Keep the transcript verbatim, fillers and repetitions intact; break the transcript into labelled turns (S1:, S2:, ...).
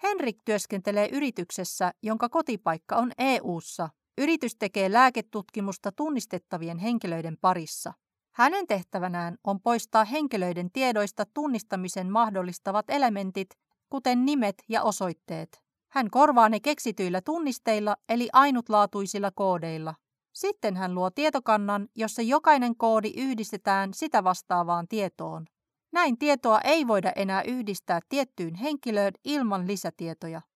S1: Henrik työskentelee yrityksessä, jonka kotipaikka on E U:ssa. Yritys tekee lääketutkimusta tunnistettavien henkilöiden parissa. Hänen tehtävänään on poistaa henkilöiden tiedoista tunnistamisen mahdollistavat elementit, kuten nimet ja osoitteet. Hän korvaa ne keksityillä tunnisteilla eli ainutlaatuisilla koodeilla. Sitten hän luo tietokannan, jossa jokainen koodi yhdistetään sitä vastaavaan tietoon. Näin tietoa ei voida enää yhdistää tiettyyn henkilöön ilman lisätietoja.